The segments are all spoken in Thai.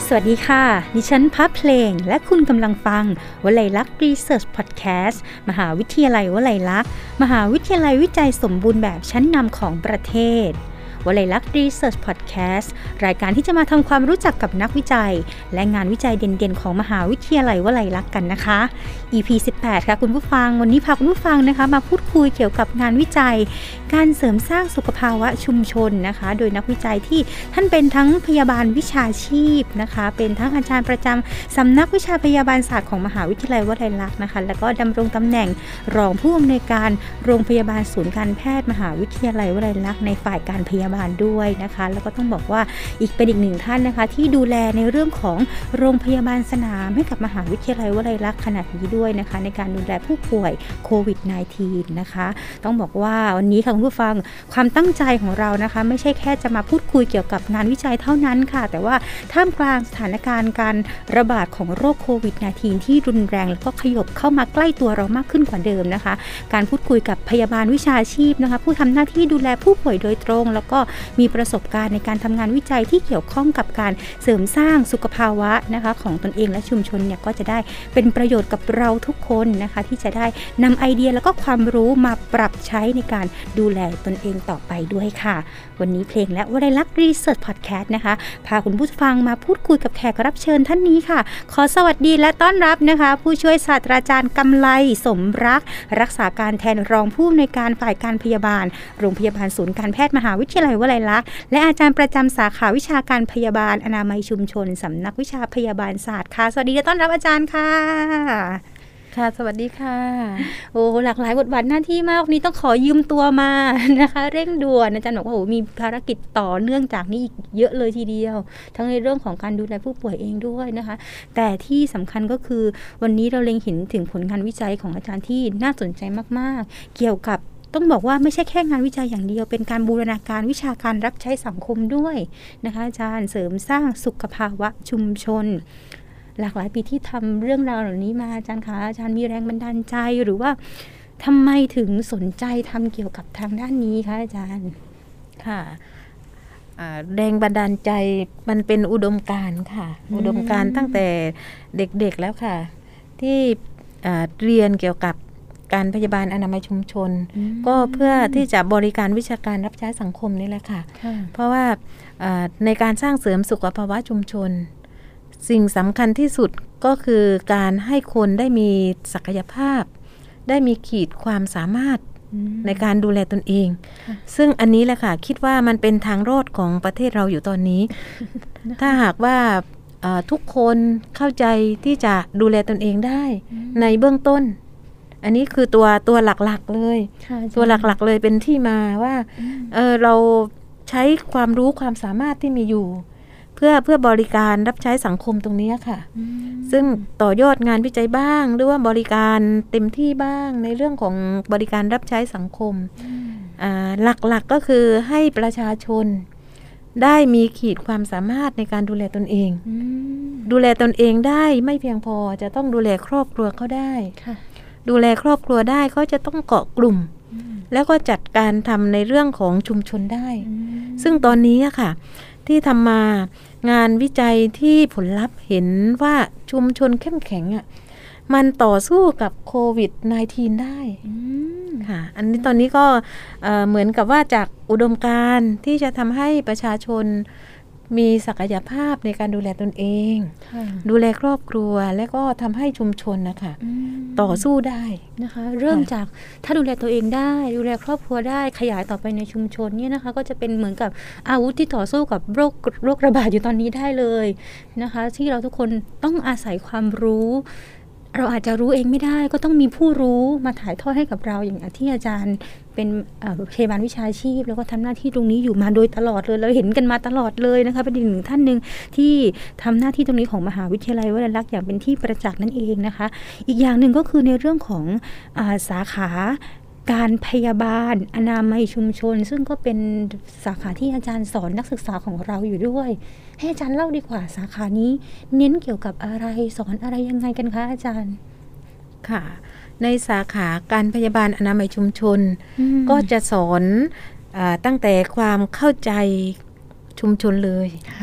สวัสดีค่ะดิฉันพับเพลงและคุณกำลังฟังวลัยลักษณ์รีเสิร์ชพอดแคสต์มหาวิทยาลัยวลัยลักษณ์มหาวิทยาลัยวิจัยสมบูรณ์แบบชั้นนำของประเทศวลัยลักษณ์รีเสิร์ชพอดแคสต์รายการที่จะมาทำความรู้จักกับนักวิจัยและงานวิจัยเด่นๆของมหาวิทยาลัยวลัยลักษณ์กันนะคะ EP 18 ค่ะคุณผู้ฟังวันนี้พาคุณผู้ฟังนะคะมาพูดคุยเกี่ยวกับงานวิจัยการเสริมสร้างสุขภาวะชุมชนนะคะโดยนักวิจัยที่ท่านเป็นทั้งพยาบาลวิชาชีพนะคะเป็นทั้งอาจารย์ประจำสำนักวิชาพยาบาลศาสตร์ของมหาวิทยาลัยวลัยลักษณ์นะคะแล้วก็ดำรงตำแหน่งรองผู้อำนวยการโรงพยาบาลศูนย์การแพทย์มหาวิทยาลัยวลัยลักษณ์ในฝ่ายการพยาบาลด้วยนะคะแล้วก็ต้องบอกว่าเป็นอีกหนึ่งท่านนะคะที่ดูแลในเรื่องของโรงพยาบาลสนามให้กับมหาวิทยาลัยวลัยลักษณ์ขนาดนี้ด้วยนะคะในการดูแลผู้ป่วยโควิด -19 นะคะต้องบอกว่าวันนี้ค่ะคุณผู้ฟังความตั้งใจของเรานะคะไม่ใช่แค่จะมาพูดคุยเกี่ยวกับงานวิจัยเท่านั้นค่ะแต่ว่าท่ามกลางสถานการณ์การระบาดของโรคโควิด -19 ที่รุนแรงแล้วก็ขยบเข้ามาใกล้ตัวเรามากขึ้นกว่าเดิมนะคะการพูดคุยกับพยาบาลวิชาชีพนะคะผู้ทำหน้าที่ดูแลผู้ป่วยโดยตรงแล้วก็มีประสบการณ์ในการทำงานวิจัยที่เกี่ยวข้องกับการเสริมสร้างสุขภาวะนะคะของตนเองและชุมชนเนี่ยก็จะได้เป็นประโยชน์กับเราทุกคนนะคะที่จะได้นำไอเดียแล้วก็ความรู้มาปรับใช้ในการดูแลตนเองต่อไปด้วยค่ะวันนี้เพลงและวลัยลักษณ์รีเสิร์ชพอดแคสต์นะคะพาคุณผู้ฟังมาพูดคุยกับแขกรับเชิญท่านนี้ค่ะขอสวัสดีและต้อนรับนะคะผู้ช่วยศาสตราจารย์กำไลสมรักรักษาการแทนรองผู้อำนวยการฝ่ายการพยาบาลโรงพยาบาลศูนย์การแพทย์มหาวิทยาลัยวลัยลักษณ์และอาจารย์ประจำสาขาวิชาการพยาบาลอนามัยชุมชนสำนักวิชาพยาบาลศาสตร์ค่ะสวัสดีและต้อนรับอาจารย์ค่ะค่ะสวัสดีค่ะโอ้หลากหลายบทบาทหน้าที่มากวันนี้ต้องขอยืมตัวมานะคะเร่งด่วนอาจารย์บอกว่าโอ้มีภารกิจต่อเนื่องจากนี้อีกเยอะเลยทีเดียวทั้งในเรื่องของการดูแลผู้ป่วยเองด้วยนะคะแต่ที่สำคัญก็คือวันนี้เราเล็งเห็นถึงผลงานวิจัยของอาจารย์ที่น่าสนใจมากๆเกี่ยวกับต้องบอกว่าไม่ใช่แค่งานวิจัยอย่างเดียวเป็นการบูรณาการวิชาการรับใช้สังคมด้วยนะคะอาจารย์เสริมสร้างสุขภาวะชุมชนหลากหลายปีที่ทำเรื่องราวเหล่านี้มาอาจารย์คะอาจารย์มีแรงบันดาลใจหรือว่าทำไมถึงสนใจทำเกี่ยวกับทางด้านนี้คะอาจารย์ค่ะแรงบันดาลใจมันเป็นอุดมการณ์ค่ะอุดมการณ์ตั้งแต่เด็กๆแล้วค่ะที่เรียนเกี่ยวกับการพยาบาลอนามัยชุมชนก็เพื่อที่จะบริการวิชาการรับใช้สังคมนี่แหละค่ะเพราะว่าในการสร้างเสริมสุขภาวะชุมชนสิ่งสำคัญที่สุดก็คือการให้คนได้มีศักยภาพได้มีขีดความสามารถในการดูแลตนเองซึ่งอันนี้แหละค่ะคิดว่ามันเป็นทางรอดของประเทศเราอยู่ตอนนี้ ถ้าหากว่าทุกคนเข้าใจที่จะดูแลตนเองได้ในเบื้องต้นอันนี้คือตัวหลักๆเลยตัวหลักๆเลยเป็นที่มาว่าเราใช้ความรู้ความสามารถที่มีอยู่เพื่อบริการรับใช้สังคมตรงนี้ค่ะซึ่งต่อยอดงานวิจัยบ้างหรือว่าบริการเต็มที่บ้างในเรื่องของบริการรับใช้สังคมหลักๆก็คือให้ประชาชนได้มีขีดความสามารถในการดูแลตนเองดูแลตนเองได้ไม่เพียงพอจะต้องดูแลครอบครัวเขาได้ดูแลครอบครัวได้เขาจะต้องเกาะกลุ่มแล้วก็จัดการทำในเรื่องของชุมชนได้ซึ่งตอนนี้ค่ะที่ทำมางานวิจัยที่ผลลัพธ์เห็นว่าชุมชนเข้มแข็งมันต่อสู้กับโควิด -19 ได้ค่ะอันนี้ตอนนี้ก็เหมือนกับว่าจากอุดมการณ์ที่จะทำให้ประชาชนมีศักยภาพในการดูแลตนเองดูแลครอบครัวและก็ทำให้ชุมชนนะคะต่อสู้ได้นะคะเริ่มจากถ้าดูแลตัวเองได้ดูแลครอบครัวได้ขยายต่อไปในชุมชนเนี่ยนะคะก็จะเป็นเหมือนกับอาวุธที่ต่อสู้กับโรคระบาดอยู่ตอนนี้ได้เลยนะคะที่เราทุกคนต้องอาศัยความรู้เราอาจจะรู้เองไม่ได้ก็ต้องมีผู้รู้มาถ่ายทอดให้กับเราอย่างที่อาจารย์เป็นพยาบาลวิชาชีพแล้วก็ทำหน้าที่ตรงนี้อยู่มาโดยตลอดเลยเราเห็นกันมาตลอดเลยนะคะเป็นอีกหนึ่งท่านหนึ่งที่ทำหน้าที่ตรงนี้ของมหาวิทยาลัยวลัยลักษณ์อย่างเป็นที่ประจักษ์นั่นเองนะคะอีกอย่างหนึ่งก็คือในเรื่องของสาขาการพยาบาลอนามัยชุมชนซึ่งก็เป็นสาขาที่อาจารย์สอนนักศึกษาของเราอยู่ด้วยให้อาจารย์เล่าดีกว่าสาขานี้เน้นเกี่ยวกับอะไรสอนอะไรยังไงกันคะอาจารย์ค่ะในสาขาการพยาบาลอนามัยชุมชนก็จะสอนตั้งแต่ความเข้าใจชุมชนเลย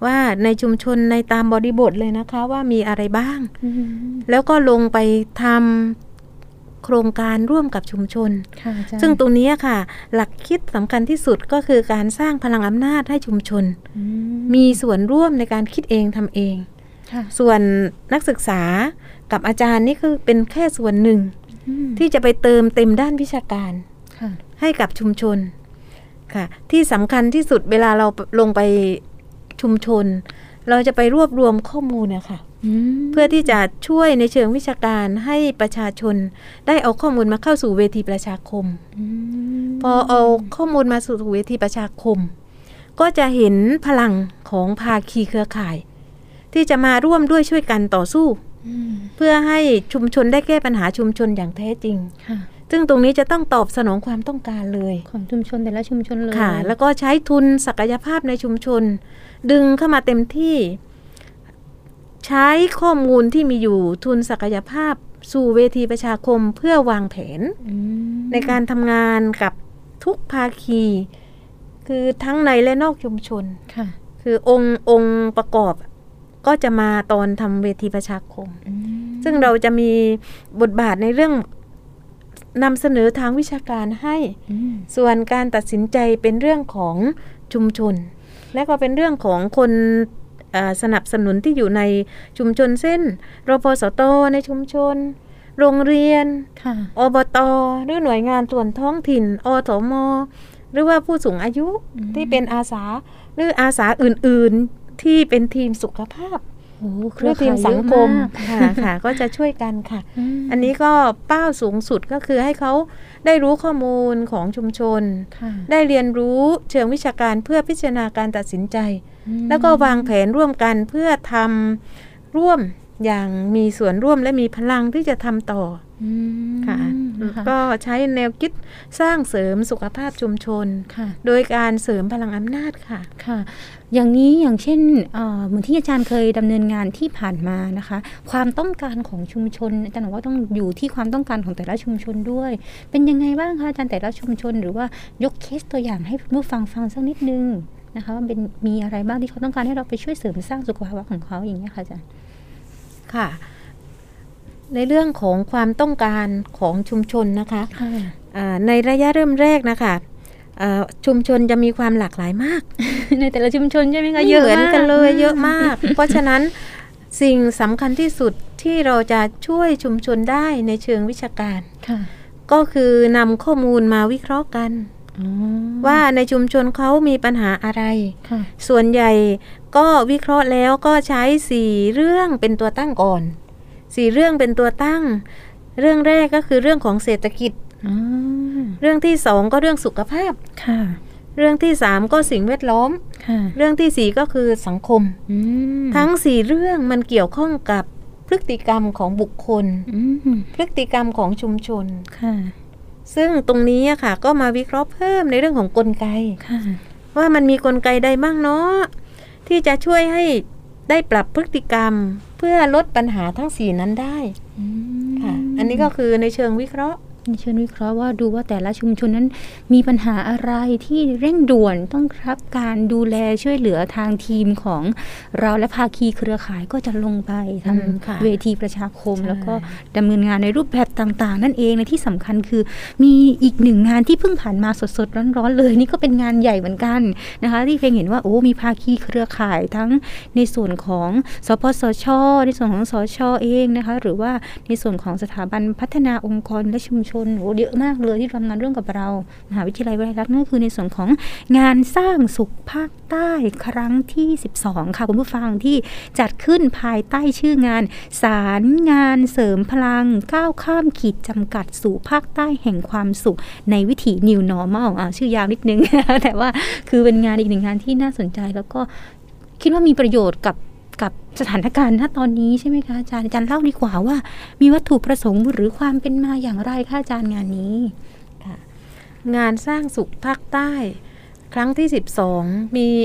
ว่าในชุมชนในตามบริบทเลยนะคะว่ามีอะไรบ้างแล้วก็ลงไปทำโครงการร่วมกับชุมชนซึ่งตรงนี้ค่ะหลักคิดสำคัญที่สุดก็คือการสร้างพลังอำนาจให้ชุมชนมีส่วนร่วมในการคิดเองทำเองส่วนนักศึกษากับอาจารย์นี่คือเป็นแค่ส่วนหนึ่งที่จะไปเติมเต็มด้านวิชาการให้กับชุมชนค่ะที่สำคัญที่สุดเวลาเราลงไปชุมชนเราจะไปรวบรวมข้อมูลนะคะเพื่อที่จะช่วยในเชิงวิชาการให้ประชาชนได้เอาข้อมูลมาเข้าสู่เวทีประชาคมพอเอาข้อมูลมาสู่เวทีประชาคมก็จะเห็นพลังของภาคีเครือข่ายที่จะมาร่วมด้วยช่วยกันต่อสู้เพื่อให้ชุมชนได้แก้ปัญหาชุมชนอย่างแท้จริงซึ่งตรงนี้จะต้องตอบสนองความต้องการเลยของชุมชนแต่ละชุมชนเลยค่ะแล้วก็ใช้ทุนศักยภาพในชุมชนดึงเข้ามาเต็มที่ใช้ข้อมูลที่มีอยู่ทุนศักยภาพสู่เวทีประชาคมเพื่อวางแผนในการทำงานกับทุกภาคีคือทั้งในและนอกชุมชนคือองค์ประกอบก็จะมาตอนทำเวทีประชาคมซึ่งเราจะมีบทบาทในเรื่องนำเสนอทางวิชาการให้ส่วนการตัดสินใจเป็นเรื่องของชุมชนและก็เป็นเรื่องของคนสนับสนุนที่อยู่ในชุมชนเช่นรพสต.ในชุมชนโรงเรียนอบต.หรือหน่วยงานส่วนท้องถิ่นอสม.หรือว่าผู้สูงอายุที่เป็นอาสาหรืออาสาอื่นๆที่เป็นทีมสุขภาพหรือทีมสังคมค่ะก็จะช่วยกันค่ะอันนี้ก็เป้าสูงสุดก็คือให้เขาได้รู้ข้อมูลของชุมชนได้เรียนรู้เชิงวิชาการเพื่อพิจารณาการตัดสินใจแล้วก็วางแผนร่วมกันเพื่อทำร่วมอย่างมีส่วนร่วมและมีพลังที่จะทำต่อค่ะก็ใช้แนวคิดสร้างเสริมสุขภาพชุมชนโดยการเสริมพลังอำนาจค่ะค่ะอย่างนี้อย่างเช่นเหมือนที่อาจารย์เคยดำเนินงานที่ผ่านมานะคะความต้องการของชุมชนอาจารย์บอกว่าต้องอยู่ที่ความต้องการของแต่ละชุมชนด้วยเป็นยังไงบ้างคะอาจารย์แต่ละชุมชนหรือว่ายกเคสตัวอย่างให้ผู้ฟังสักนิดนึงนะคะว่าเป็นมีอะไรบ้างที่เขาต้องการให้เราไปช่วยเสริมสร้างสุขภาพของเขาอย่างนี้ค่ะอาจารย์ค่ะในเรื่องของความต้องการของชุมชนนะคะในระยะเริ่มแรกนะคะชุมชนจะมีความหลากหลายมากในแต่ละชุมชนใช่ไหมคะเยอะเหมือนกันเลยเยอะมาก เพราะฉะนั้นสิ่งสำคัญที่สุดที่เราจะช่วยชุมชนได้ในเชิงวิชาการก็คือนำข้อมูลมาวิเคราะห์กันว่าในชุมชนเขามีปัญหาอะไรส่วนใหญ่ก็วิเคราะห์แล้วก็ใช้4เรื่องเป็นตัวตั้งก่อน4เรื่องเป็นตัวตั้งเรื่องแรกก็คือเรื่องของเศรษฐกิจเรื่องที่2ก็เรื่องสุขภาพเรื่องที่3ก็สิ่งแวดล้อมเรื่องที่4ก็คือสังคมทั้ง4เรื่องมันเกี่ยวข้องกับพฤติกรรมของบุคคลพฤติกรรมของชุมชนซึ่งตรงนี้ค่ะก็มาวิเคราะห์เพิ่มในเรื่องของกลไกว่ามันมีกลไกใดบ้างเนาะที่จะช่วยให้ได้ปรับพฤติกรรมเพื่อลดปัญหาทั้ง4นั้นได้ค่ะอันนี้ก็คือในเชิงวิเคราะห์ว่าดูว่าแต่ละชุมชนนั้นมีปัญหาอะไรที่เร่งด่วนต้องรับการดูแลช่วยเหลือทางทีมของเราและภาคีเครือข่ายก็จะลงไปทำเวทีประชาคมแล้วก็ดำเนินงานในรูปแบบต่างๆนั่นเองและที่สำคัญคือมีอีกหนึ่งงานที่เพิ่งผ่านมาสดๆร้อนๆเลยนี่ก็เป็นงานใหญ่เหมือนกันนะคะที่เพียงเห็นว่าโอ้มีภาคีเครือข่ายทั้งในส่วนของสปสช.ในส่วนของสช.เองนะคะหรือว่าในส่วนของสถาบันพัฒนาองค์กรและชุมชนเยอะมากเลยที่ทำงานร่วมกับเรามหาวิทยาลัยวลัยลักษณ์นั่นคือในส่วนของงานสร้างสุขภาคใต้ครั้งที่12ค่ะคุณผู้ฟังที่จัดขึ้นภายใต้ชื่องานสารงานเสริมพลังก้าวข้ามขีดจำกัดสู่ภาคใต้แห่งความสุขในวิถี New Normal ชื่อยาวนิดนึง แต่ว่าคือเป็นงานอีกหนึ่งงานที่น่าสนใจแล้วก็คิดว่ามีประโยชน์กับสถานการณ์ณตอนนี้ใช่ไหมคะอาจารย์เล่าดีกว่าว่ามีวัตถุประสงค์หรือความเป็นมาอย่างไรคะอาจารย์งานนี้งานสร้างสุขภาคใต้ครั้งที่12มี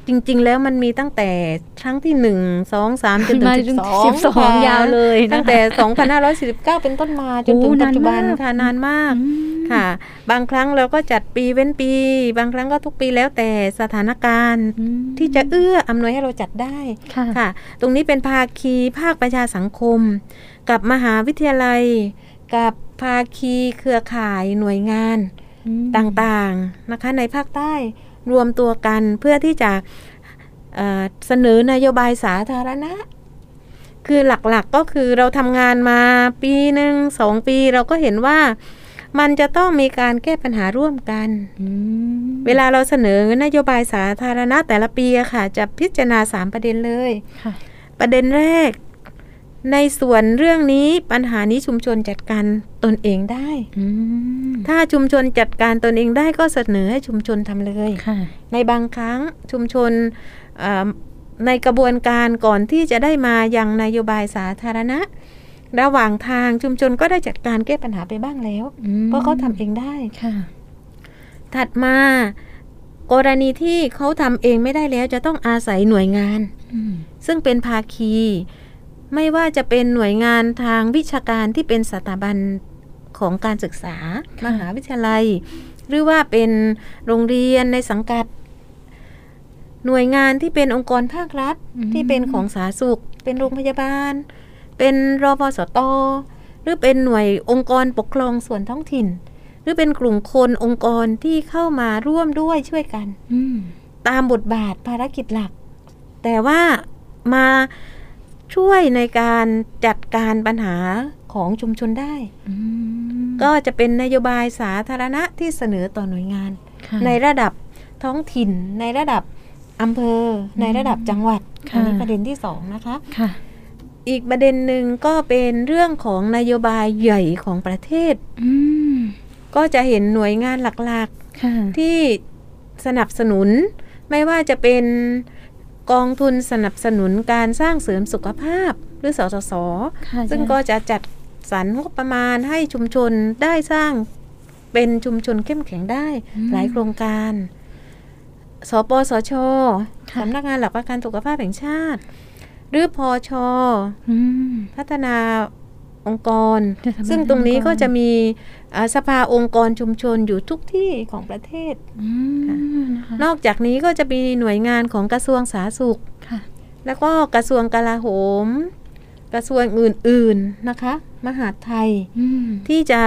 จริงๆแล้วมันมีตั้งแต่ครั้งที่1 2 3จนถึง 12ยาวเลยตั้งแต่2549เป็นต้นมาจนถึงปัจจุบันค่ะนานมากค่ะบางครั้งเราก็จัดปีเว้นปีบางครั้งก็ทุกปีแล้วแต่สถานการณ์ที่จะเอื้ออำนวยให้เราจัดได้ค่ะตรงนี้เป็นภาคีภาคประชาสังคมกับมหาวิทยาลัยกับภาคีเครือข่ายหน่วยงานต่างๆนะคะในภาคใต้รวมตัวกันเพื่อที่จะเสนอนโยบายสาธารณะคือหลักๆก็คือเราทำงานมาปีหนึ่ง2 ปีเราก็เห็นว่ามันจะต้องมีการแก้ปัญหาร่วมกันเวลาเราเสนอนโยบายสาธารณะแต่ละปีค่ะจะพิจารณา3 ประเด็นเลยประเด็นแรกในส่วนเรื่องนี้ปัญหานี้ชุมชนจัดการตนเองได้ถ้าชุมชนจัดการตนเองได้ก็เสนอให้ชุมชนทำเลยในบางครั้งชุมชนในกระบวนการก่อนที่จะได้มายังนโยบายสาธารณะระหว่างทางชุมชนก็ได้จัดการแก้ปัญหาไปบ้างแล้วเพราะเขาทำเองได้ถัดมากรณีที่เขาทำเองไม่ได้แล้วจะต้องอาศัยหน่วยงานซึ่งเป็นภาคีไม่ว่าจะเป็นหน่วยงานทางวิชาการที่เป็นสถาบันของการศึกษามหาวิทยาลัยหรือว่าเป็นโรงเรียนในสังกัดหน่วยงานที่เป็นองค์กรภาครัฐที่เป็นของสาธารณสุขเป็นโรงพยาบาลเป็นรพสต.หรือเป็นหน่วยองค์กรปกครองส่วนท้องถิ่นหรือเป็นกลุ่มคนองค์กรที่เข้ามาร่วมด้วยช่วยกันตามบทบาทภารกิจหลักแต่ว่ามาช่วยในการจัดการปัญหาของชุมชนได้ก็จะเป็นนโยบายสาธารณะที่เสนอต่อหน่วยงานในระดับท้องถิ่นในระดับอำเภอในระดับจังหวัดอันนี้ประเด็นที่2นะคะอีกประเด็นหนึ่งก็เป็นเรื่องของนโยบายใหญ่ของประเทศก็จะเห็นหน่วยงานหลักๆที่สนับสนุนไม่ว่าจะเป็นกองทุนสนับสนุนการสร้างเสริมสุขภาพหรือสสส.ซึ่งก็จะจัดสรรงบประมาณให้ชุมชนได้สร้างเป็นชุมชนเข้มแข็งได้หลายโครงการสปสช.สำนักงานหลักประกันสุขภาพแห่งชาติหรือพช.พัฒนาองค์กรซึ่งตรงนี้ก็จะมีสภาองค์กรชุมชนอยู่ทุกที่ของประเทศนอกจากนี้ก็จะมีหน่วยงานของกระทรวงสาธารณสุขแล้วก็กระทรวงกลาโหมกระทรวงอื่นๆนะคะมหาดไทยที่จะ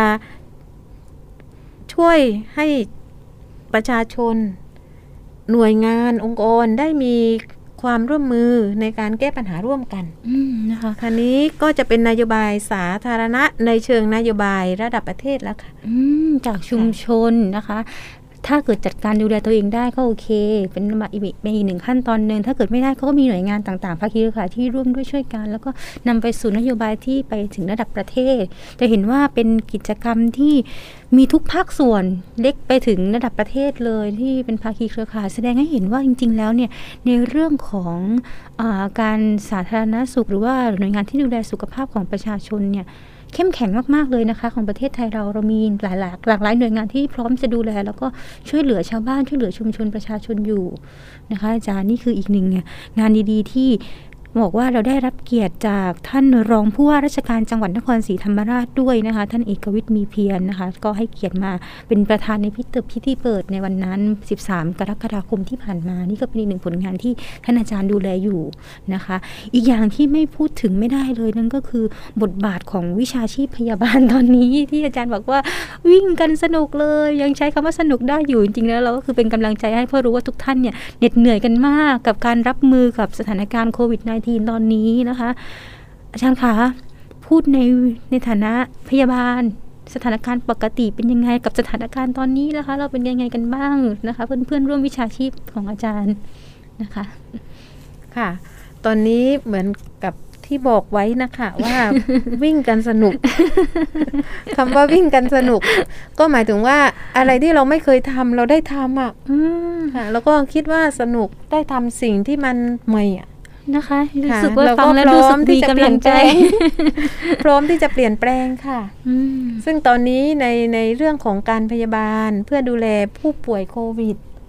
ช่วยให้ประชาชนหน่วยงานองค์กรได้มีความร่วมมือในการแก้ปัญหาร่วมกันนะคะคราวนี้ก็จะเป็นนโยบายสาธารณะในเชิงนโยบายระดับประเทศแล้วค่ะจากชุมชนนะคะถ้าเกิดจัดการดูแลตัวเองได้ก็โอเคเป็นอีก1 ขั้นตอนนึงถ้าเกิดไม่ได้เขาก็มีหน่วยงานต่างๆภาคีเครือข่ายที่ร่วมด้วยช่วยกันแล้วก็นำไปสู่นโยบายที่ไปถึงระดับประเทศจะเห็นว่าเป็นกิจกรรมที่มีทุกภาคส่วนเล็กไปถึงระดับประเทศเลยที่เป็นภาคีเครือข่ายแสดงให้เห็นว่าจริงๆแล้วเนี่ยในเรื่องของการสาธารณสุขหรือว่าหน่วยงานที่ดูแลสุขภาพของประชาชนเนี่ยเข้มแข็งมากๆเลยนะคะของประเทศไทยเรามีหลากหลายหน่วยงานที่พร้อมจะดูแลแล้วก็ช่วยเหลือชาวบ้านช่วยเหลือชุมชนประชาชนอยู่นะคะอาจารย์นี่คืออีกหนึ่งงานดีๆที่บอกว่าเราได้รับเกียรติจากท่านรองผู้ว่าราชการจังหวัดนครศรีธรรมราชด้วยนะคะท่านเอกวิทย์มีเพียรนะคะก็ให้เกียรติมาเป็นประธานในพิธีเปิดในวันนั้น13 กรกฎาคมที่ผ่านมานี่ก็เป็นอีกหนึ่งผลงานที่ท่านอาจารย์ดูแลอยู่นะคะอีกอย่างที่ไม่พูดถึงไม่ได้เลยนั่นก็คือบทบาทของวิชาชีพพยาบาลตอนนี้ที่อาจารย์บอกว่าวิ่งกันสนุกเลยยังใช้คำว่าสนุกได้อยู่จริงๆแล้วเราก็คือเป็นกำลังใจให้เพราะรู้ว่าทุกท่านเนี่ยเหน็ดเหนื่อยกันมากกับการรับมือกับสถานการณ์โควิด-19 ตอนนี้นะคะอาจารย์คะพูดในฐานะพยาบาลสถานการณ์ปกติเป็นยังไงกับสถานการณ์ตอนนี้นะคะเราเป็นยังไงกันบ้างนะคะเพื่อนๆร่วมวิชาชีพของอาจารย์นะคะค่ะตอนนี้เหมือนกับที่บอกไว้นะคะว่า วิ่งกันสนุก คำว่าวิ่งกันสนุกก็หมายถึงว่าอะไรที่เราไม่เคยทำเราได้ทำค่ะแล้วก็คิดว่าสนุกได้ทำสิ่งที่มันใหม่นะคะรู้สึกว่าฟังแล้วรู้สึกมีกำลังใจพร้อมที่จะเปลี่ยนแปลงค่ะซึ่งตอนนี้ในเรื่องของการพยาบาลเพื่อดูแลผู้ป่วยโควิด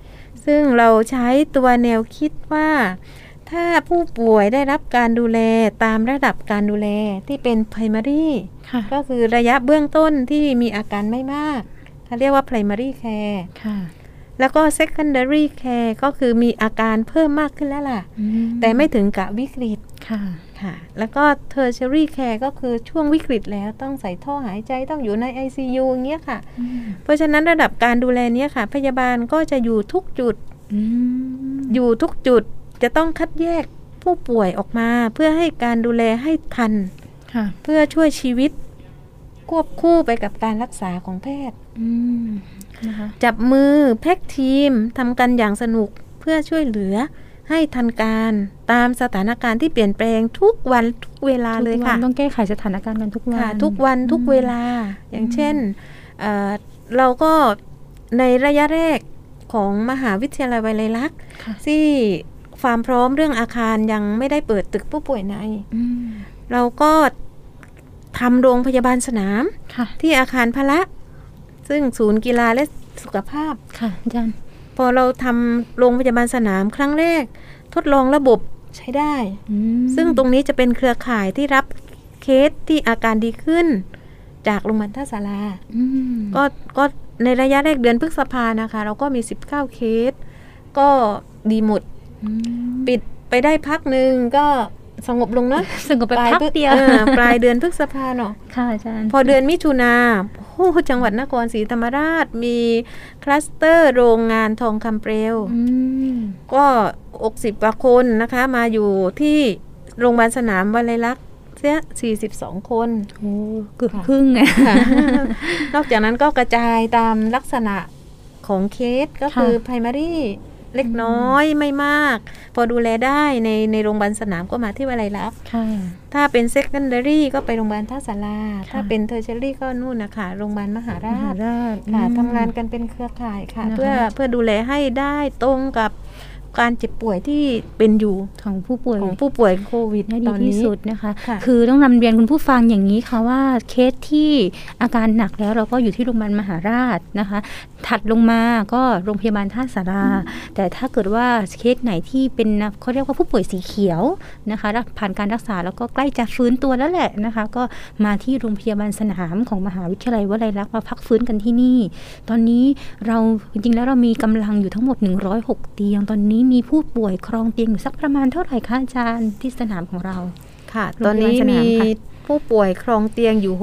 ซึ่งเราใช้ตัวแนวคิดว่าถ้าผู้ป่วยได้รับการดูแลตามระดับการดูแลที่เป็น primary ก็คือระยะเบื้องต้นที่มีอาการไม่มากเขาเรียกว่า primary care แล้วก็ secondary care ก็คือมีอาการเพิ่มมากขึ้นแล้วล่ะแต่ไม่ถึงกับวิกฤตค่ะแล้วก็ tertiary care ก็คือช่วงวิกฤตแล้วต้องใส่ท่อหายใจต้องอยู่ใน ICU อย่างเงี้ยค่ะเพราะฉะนั้นระดับการดูแลเนี้ยค่ะพยาบาลก็จะอยู่ทุกจุดอยู่ทุกจุดจะต้องคัดแยกผู้ป่วยออกมาเพื่อให้การดูแลให้ทันเพื่อช่วยชีวิตควบคู่ไปกับการรักษาของแพทย์จับมือแพ็กทีมทำกันอย่างสนุกเพื่อช่วยเหลือให้ทันการตามสถานการณ์ที่เปลี่ยนแปลงทุกวันทุกเวลาเลยค่ะต้องแก้ไขสถานการณ์กันทุกวันทุกวันทุกเวลาอย่างเช่นเราก็ในระยะแรกของมหาวิทยาลัยวลัยลักษณ์ที่ความพร้อมเรื่องอาคารยังไม่ได้เปิดตึกผู้ป่วยในเราก็ทำโรงพยาบาลสนามที่อาคารพละซึ่งศูนย์กีฬาและสุขภาพค่ะอาจารย์พอเราทำโรงพยาบาลสนามครั้งแรกทดลองระบบใช้ได้ซึ่งตรงนี้จะเป็นเครือข่ายที่รับเคสที่อาการดีขึ้นจากโรงพยาบาลท่าศาลาก็ในระยะแรกเดือนพฤษภานะคะเราก็มี19เคสก็ดีหมดปิดไปได้พักหนึ่งก็สงบลงนะสงบไปพักเดียวปลายเดือนพฤษภาเนาะค่ะอาจารย์พอเดือนมิถุนาจังหวัดนครศรีธรรมราชมีคลัสเตอร์โรงงานทองคำเปลวก็60กว่าคนนะคะมาอยู่ที่โรงพยาบาลสนามวลัยลักษณ์เสีย42คนเกือบครึ่งไงนอกจากนั้นก็กระจายตามลักษณะของเคสก็คือ primary เล็กน้อยไม่มากพอดูแลได้ในโรงพยาบาลสนามก็มาที่วลัยลักษณ์ถ้าเป็น secondary ก็ไปโรงพยาบาลท่าศาลาถ้าเป็น tertiary ก็นู่นนะคะโรงพยาบาลมหาราชค่ะทำงานกันเป็นเครือข่ายค่ะเพื่อดูแลให้ได้ตรงกับการเจ็บป่วยที่เป็นอยู่ของผู้ป่วยโควิดตอนนี้ที่สุดนะคะคือต้องนำเรียนคุณผู้ฟังอย่างนี้ค่ะว่าเคสที่อาการหนักแล้วเราก็อยู่ที่โรงพยาบาลมหาราชนะคะถัดลงมาก็โรงพยาบาลท่าสาราแต่ถ้าเกิดว่าเคสไหนที่เป็นเขาเรียกว่าผู้ป่วยสีเขียวนะคะผ่านการรักษาแล้วก็ใกล้จะฟื้นตัวแล้วแหละนะคะก็มาที่โรงพยาบาลสนามของมหาวิทยาลัยวลัยลักษณ์มาพักฟื้นกันที่นี่ตอนนี้เราจริงๆแล้วเรามีกำลังอยู่ทั้งหมด106เตียงตอนนี้มีผู้ป่วยครองเตียงอยู่สักประมาณเท่าไหร่คะอาจารย์ที่สนามของเราค่ะตอนนี้มีผู้ป่วยครองเตียงอยู่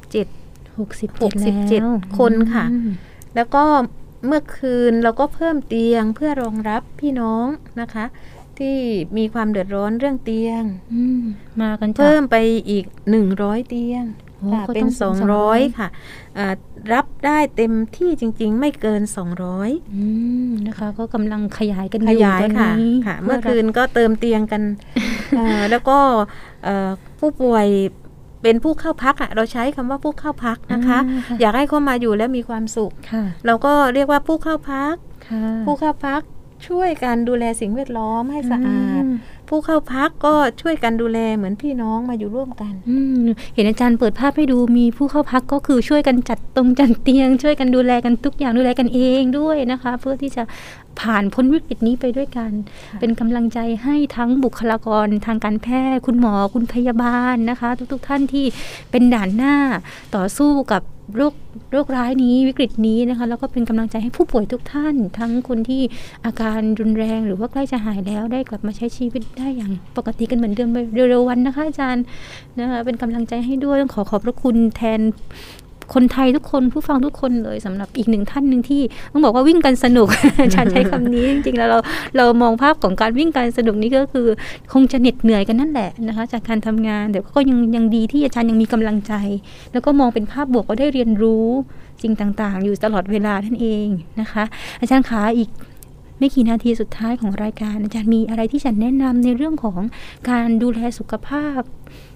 67คนค่ะแล้วก็เมื่อคืนเราก็เพิ่มเตียงเพื่อรองรับพี่น้องนะคะที่มีความเดือดร้อนเรื่องเตียงมากันเพิ่มไปอีก100เตียงเป็น200ค่ะรับได้เต็มที่จริงๆไม่เกิน200 นะคะก็กำลังขยายกันอยู่ตอนนี้ค่ะเมื่อคืนก็เติมเตียงกันแล้วก็ผู้ป่วยเป็นผู้เข้าพักเราใช้คำว่าผู้เข้าพักนะคะอยากให้เขามาอยู่แล้วมีความสุขเราก็เรียกว่าผู้เข้าพักช่วยกันดูแลสิ่งแวดล้อมให้สะอาดผู้เข้าพักก็ช่วยกันดูแลเหมือนพี่น้องมาอยู่ร่วมกันเห็นอาจารย์เปิดภาพให้ดูมีผู้เข้าพักก็คือช่วยกันจัดเตียงช่วยกันดูแลกันทุกอย่างดูแลกันเองด้วยนะคะเพื่อที่จะผ่านพ้นวิกฤตนี้ไปด้วยกันเป็นกำลังใจให้ทั้งบุคลากรทางการแพทย์คุณหมอคุณพยาบาลนะคะทุกท่านที่เป็นด่านหน้าต่อสู้กับโรคร้ายนี้วิกฤตนี้นะคะแล้วก็เป็นกำลังใจให้ผู้ป่วยทุกท่านทั้งคนที่อาการรุนแรงหรือว่าใกล้จะหายแล้วได้กลับมาใช้ชีวิตได้อย่างปกติกันเหมือนเดิมเร็วๆวันนะคะอาจารย์นะคะเป็นกำลังใจให้ด้วยต้องขอบพระคุณแทนคนไทยทุกคนผู้ฟังทุกคนเลยสำหรับอีกหนึ่งท่านหนึ่งที่ต้องบอกว่าวิ่งกันสนุก อาจารย์ใช้คำนี้จริงๆแล้วเรามองภาพของการวิ่งกันสนุกนี้ก็คือคงจะเหน็ดเหนื่อยกันนั่นแหละนะคะจากการทำงานแต่ก็ยังดีที่อาจารย์ยังมีกำลังใจแล้วก็มองเป็นภาพบวกก็ได้เรียนรู้สิ่งต่างๆอยู่ตลอดเวลานั่นเองนะคะอาจารย์ขาอีกไม่กี่นาทีสุดท้ายของรายการอาจารย์มีอะไรที่จะแนะนำในเรื่องของการดูแลสุขภาพ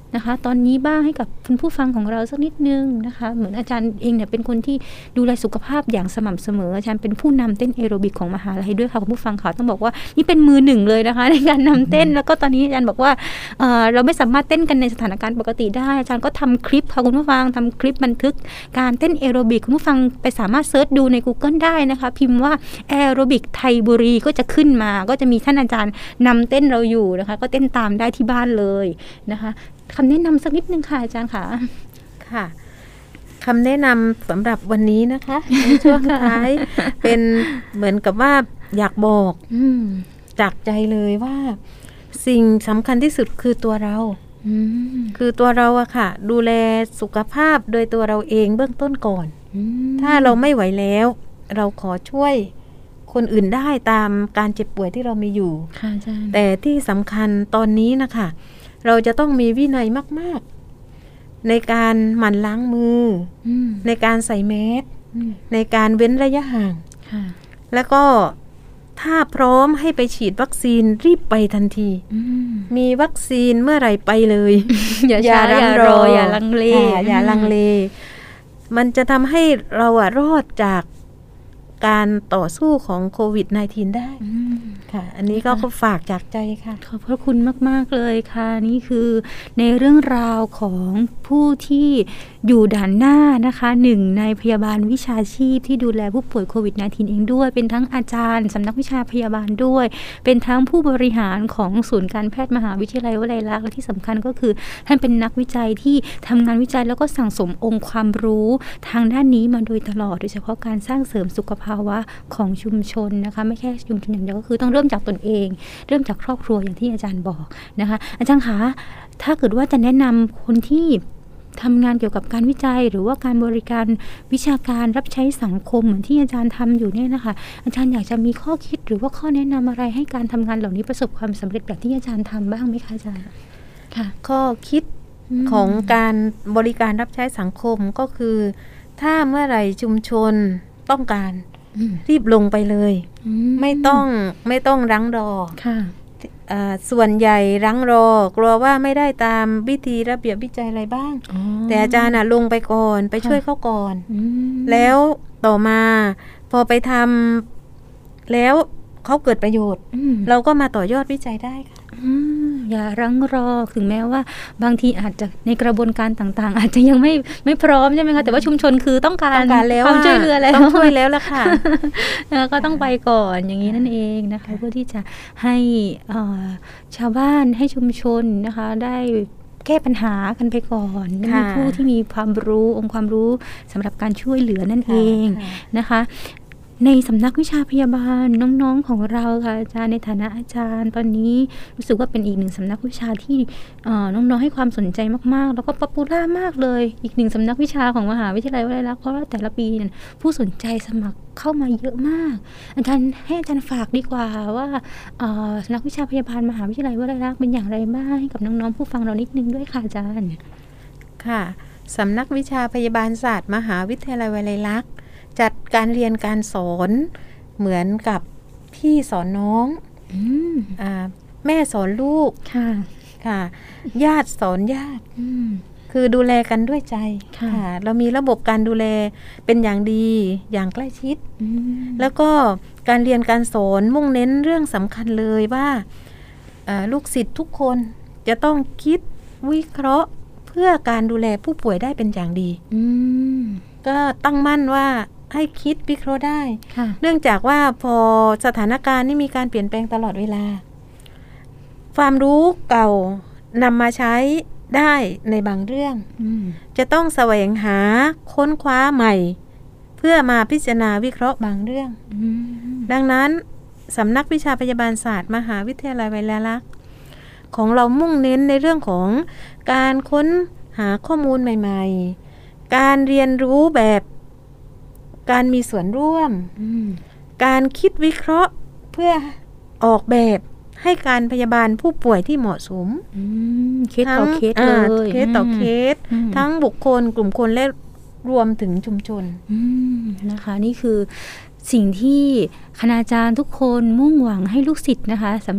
นะคะตอนนี้บ้างให้กับคุณผู้ฟังของเราสักนิดนึงนะคะเหมือนอาจารย์เองเนี่ยเป็นคนที่ดูแลสุขภาพอย่างสม่ำเสมออาจารย์เป็นผู้นำเต้นแอโรบิกของมหาลัยด้วยค่ะคุณผู้ฟังค่ะต้องบอกว่านี่เป็นมือหนึ่งเลยนะคะในการนำเต้นแล้วก็ตอนนี้อาจารย์บอกว่าเราไม่สามารถเต้นกันในสถานการณ์ปกติได้อาจารย์ก็ทำคลิปค่ะคุณผู้ฟังทำคลิปบันทึกการเต้นแอโรบิกคุณผู้ฟังไปสามารถเซิร์ชดูใน Google ได้นะคะพิมพ์ว่าแอโรบิกไทยบุรีก็จะขึ้นมาก็จะมีท่านอาจารย์นำเต้นเราอยู่นะคะก็เต้นตามได้ที่บ้านเลยนะคะคำแนะนำสักนิดนึงค่ะอาจารย์ค่ะค่ะคำแนะนำสำหรับวันนี้นะคะในช่วงท้ายเป็นเหมือนกับว่าอยากบอกจากใจเลยว่าสิ่งสำคัญที่สุดคือตัวเราคือตัวเราอะค่ะดูแลสุขภาพโดยตัวเราเองเบื้องต้นก่อนถ้าเราไม่ไหวแล้วเราขอช่วยคนอื่นได้ตามการเจ็บป่วยที่เรามีอยู่แต่ที่สำคัญตอนนี้นะคะเราจะต้องมีวินัยมากๆในการหมั่นล้างมือในการใส่แมสในการเว้นระยะห่างแล้วก็ถ้าพร้อมให้ไปฉีดวัคซีนรีบไปทันทีมีวัคซีนเมื่อไหร่ไปเลยอย่าลังเลมันจะทำให้เรารอดจากการต่อสู้ของโควิด -19 ได้ค่ะอันนี้ก็ฝากจากใจค่ะขอบพระคุณมากๆเลยค่ะนี่คือในเรื่องราวของผู้ที่อยู่ด่านหน้านะคะหนึ่งในพยาบาลวิชาชีพที่ดูแลผู้ป่วยโควิด -19 เองด้วยเป็นทั้งอาจารย์สำนักวิชาพยาบาลด้วยเป็นทั้งผู้บริหารของศูนย์การแพทย์มหาวิทยาลัยวลัยลักษณ์และที่สำคัญก็คือท่านเป็นนักวิจัยที่ทำงานวิจัยแล้วก็สั่งสมองค์ความรู้ทางด้านนี้มาโดยตลอดโดยเฉพาะการสร้างเสริมสุขภาวะของชุมชนนะคะไม่แค่ชุมชนอย่างเดียวก็คือต้องเริ่มจากตนเองเริ่มจากครอบครัวอย่างที่อาจารย์บอกนะคะอาจารย์คะถ้าเกิดว่าจะแนะนำคนที่ทำงานเกี่ยวกับการวิจัยหรือว่าการบริการวิชาการรับใช้สังคมเหมือนที่อาจารย์ทำอยู่เนี่ยนะคะอาจารย์อยากจะมีข้อคิดหรือว่าข้อแนะนำอะไรให้การทำงานเหล่านี้ประสบความสำเร็จแบบที่อาจารย์ทำบ้างไหมคะอาจารย์ค่ะข้อคิดของการบริการรับใช้สังคมก็คือถ้าเมื่อไหร่ชุมชนต้องการรีบลงไปเลยไม่ต้องรั้งรอส่วนใหญ่รั้งรอกลัวว่าไม่ได้ตามวิธีระเบียบวิจัยอะไรบ้างแต่อาจารย์ลงไปก่อนไปช่วยเขาก่อนแล้วต่อมาพอไปทำแล้วเขาเกิดประโยชน์เราก็มาต่อยอดวิจัยได้ค่ะอย่ารั้งรอถึงแม้ว่าบางทีอาจจะในกระบวนการต่างๆอาจจะยังไม่พร้อมใช่ไหมคะแต่ว่าชุมชนคือต้องการความช่วยเหลือแล้วต้องช่วยแล้วล่ะค่ะก็ต้องไปก่อนอย่างนี้นั่นเองนะคะเพื่อที่จะให้ชาวบ้านให้ชุมชนนะคะได้แก้ปัญหากันไปก่อนมีผู้ที่มีความรู้องค์ความรู้สำหรับการช่วยเหลือนั่นเองนะคะในสำนักวิชาพยาบาลน้องๆของเราค่ะอาจารย์ในฐานะอาจารย์ตอนนี้รู้สึกว่าเป็นอีกหนึ่งสำนักวิชาที่น้องๆให้ความสนใจมากๆแล้วก็ป๊อปปูล่ามากเลยอีกหนึ่งสำนักวิชาของมหาวิทยาลัยวลัยลักษณ์เพราะว่าแต่ละปีผู้สนใจสมัครเข้ามาเยอะมากอาจารย์ให้อาจารย์ฝากดีกว่าว่าสำนักวิชาพยาบาลมหาวิทยาลัยวลัยลักษณ์เป็นอย่างไรบ้างให้กับน้องๆผู้ฟังเรานิดนึงด้วยค่ะอาจารย์ค่ะสำนักวิชาพยาบาลศาสตร์มหาวิทยาลัยวลัยลักษณ์จัดการเรียนการสอนเหมือนกับพี่สอนน้องแม่สอนลูกค่ะญาติสอนญาติคือดูแลกันด้วยใจค่ะเรามีระบบการดูแลเป็นอย่างดีอย่างใกล้ชิดแล้วก็การเรียนการสอนมุ่งเน้นเรื่องสำคัญเลยว่าลูกศิษย์ทุกคนจะต้องคิดวิเคราะห์เพื่อการดูแลผู้ป่วยได้เป็นอย่างดีก็ตั้งมั่นว่าให้คิดวิเคราะห์ได้เนื่องจากว่าพอสถานการณ์นี่มีการเปลี่ยนแปลงตลอดเวลาความรู้เก่านำมาใช้ได้ในบางเรื่องจะต้องแสวงหาค้นคว้าใหม่เพื่อมาพิจารณาวิเคราะห์บางเรื่องดังนั้นสำนักวิชาพยาบาลศาสตร์มหาวิทยาลัยวลัยลักษณ์ของเรามุ่งเน้นในเรื่องของการค้นหาข้อมูลใหม่ๆการเรียนรู้แบบการมีส่วนร่วมการคิดวิเคราะห์เพื่อออกแบบให้การพยาบาลผู้ป่วยที่เหมาะสมเคสต่อเคสเลยเคสต่อเคสทั้งบุคคลกลุ่มคนและรวมถึงชุมชนนะคะนี่คือสิ่งที่คณาจารย์ทุกคนมุ่งหวังให้ลูกศิษย์นะคะสำเร็จ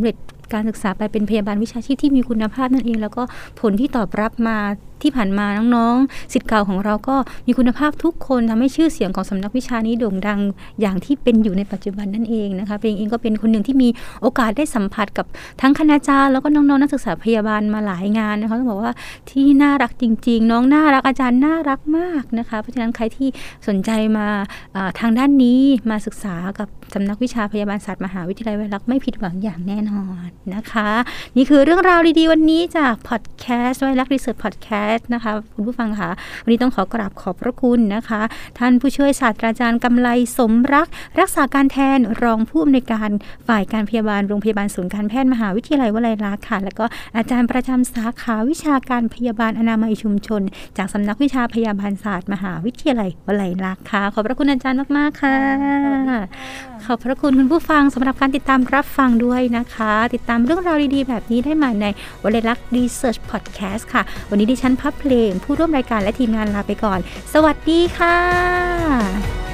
การศึกษาไปเป็นพยาบาลวิชาชีพที่มีคุณภาพนั่นเองแล้วก็ผลที่ตอบรับมาที่ผ่านมาน้องๆศิษย์เก่าของเราก็มีคุณภาพทุกคนทำให้ชื่อเสียงของสำนักวิชานี้โด่งดังอย่างที่เป็นอยู่ในปัจจุบันนั่นเองนะคะเพลงเองก็เป็นคนหนึ่งที่มีโอกาสได้สัมผัสกับทั้งคณาจารย์แล้วก็น้องๆนักศึกษาพยาบาลมาหลายงานนะคะต้องบอกว่าที่น่ารักจริงๆน้องน่ารักอาจารย์น่ารักมากนะคะเพราะฉะนั้นใครที่สนใจมาทางด้านนี้มาศึกษากับสำนักวิชาพยาบาลศาสตร์มหาวิทยาลัยวลัยลักษณ์ไม่ผิดหวังอย่างแน่นอนนะคะนี่คือเรื่องราวดีๆวันนี้จากพอดแคสต์วลัยลักษณ์รีเสิร์ชพอดแคสต์นะคะคุณผู้ฟังค่ะวันนี้ต้องขอกราบขอบพระคุณนะคะท่านผู้ช่วยศาสตราจารย์กำไลสมรักรักษาการแทนรองผู้อำนวยการฝ่ายการพยาบาลโรงพยาบาลศูนย์การแพทย์มหาวิทยาลัยวลัยลักษณ์ค่ะแล้วก็อาจารย์ประจำสาขาวิชาการพยาบาลอนามัยชุมชนจากสำนักวิชาพยาบาลศาสตร์มหาวิทยาลัยวลัยลักษณ์ค่ะขอบพระคุณอาจารย์มากๆค่ะขอบพระคุณคุณผู้ฟังสำหรับการติดตามรับฟังด้วยนะคะติดตามเรื่องราวดีๆแบบนี้ได้มาในวลัยลักษณ์รีเสิร์ชพอดแคสต์ค่ะวันนี้ดิฉันพับเพลงผู้ร่วมรายการและทีมงานลาไปก่อนสวัสดีค่ะ